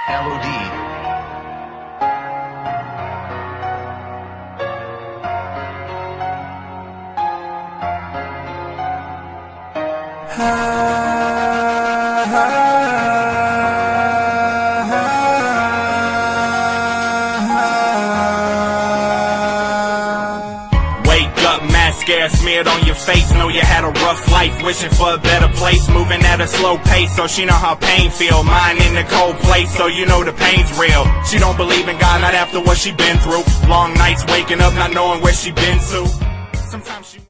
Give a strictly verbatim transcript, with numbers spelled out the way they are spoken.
L O D. Wake up, mascara smeared on your face. Know you had a rough life, wishing for a better place. Moving at a slow pace, so she know how pain feel. Mine in the cold place, so you know the pain's real. She don't believe in God, not after what she been through. Long nights waking up, not knowing where she been to. Sometimes she